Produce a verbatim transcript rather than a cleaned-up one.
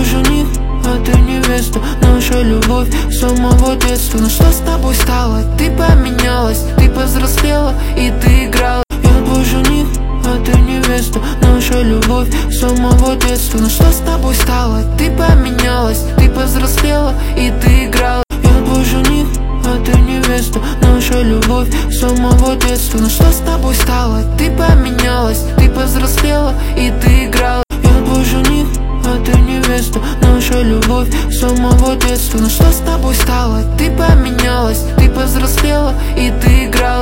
твой жених, а ты невеста. Наша любовь с самого детства. Но что с тобой стало? Ты поменялась, ты повзрослела и ты играла. Я твой жених, а ты невеста. Наша любовь с самого детства. Но что с тобой стало? Ты поменялась, ты повзрослела и ты играла. Я твой жених, а ты невеста. Наша любовь с самого детства. Но что с тобой стало? Ты поменялась, ты повзрослела и ты играла. Я твой жених, а ты невеста. Наша любовь с самого детства. Но что с тобой стало? Ты поменялась, ты повзрослела и ты играла.